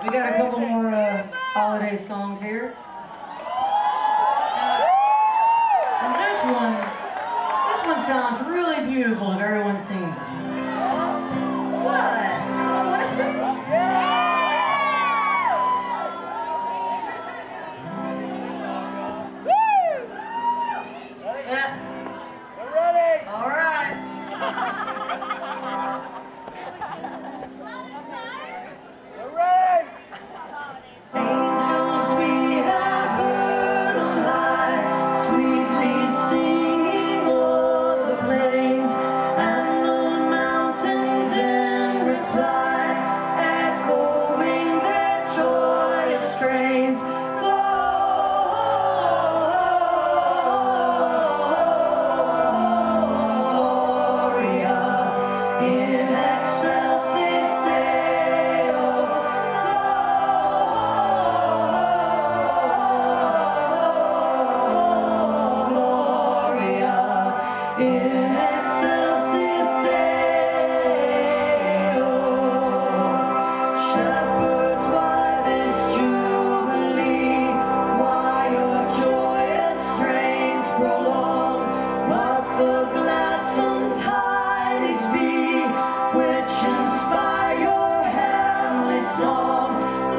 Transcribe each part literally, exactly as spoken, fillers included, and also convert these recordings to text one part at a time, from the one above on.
We got a couple more uh, holiday songs here. And this one, this one sounds really beautiful if everyone sings it. What? I want to sing. Yeah. We're ready. All right. We're ready. Angels we have heard on high, sweetly singing o'er the plains and the mountains in reply, echoing their joyous strains. In excelsis Deo, shepherds, why this jubilee? Why your joyous strains prolong? What the gladsome tidings be, which inspire your heavenly song?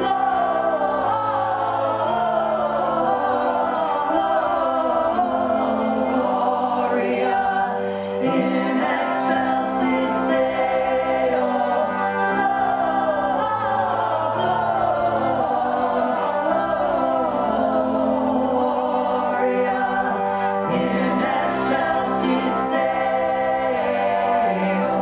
In excelsis Deo, Gloria. In excelsis Deo.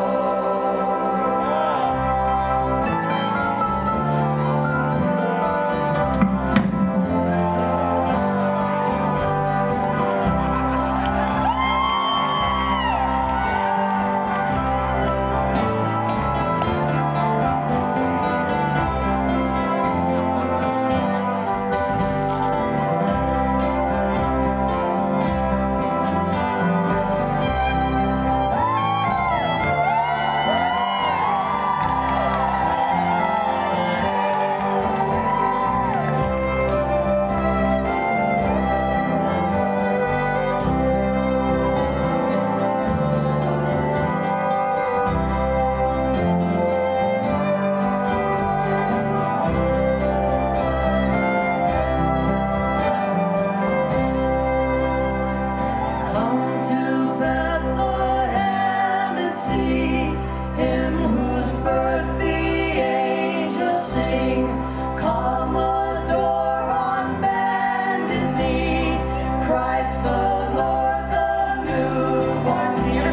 Come to Bethlehem and see him whose birth the angels sing. Come adore on bended knee, Christ the Lord, the newborn King.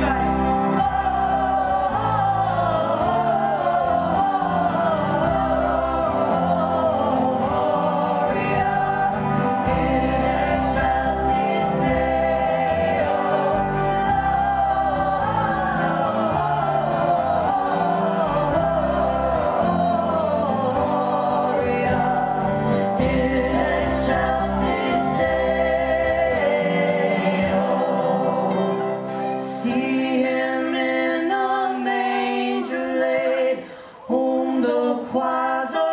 Gloria in excelsis Deo. In excelsis Deo. See him in a manger laid, whom the choirs of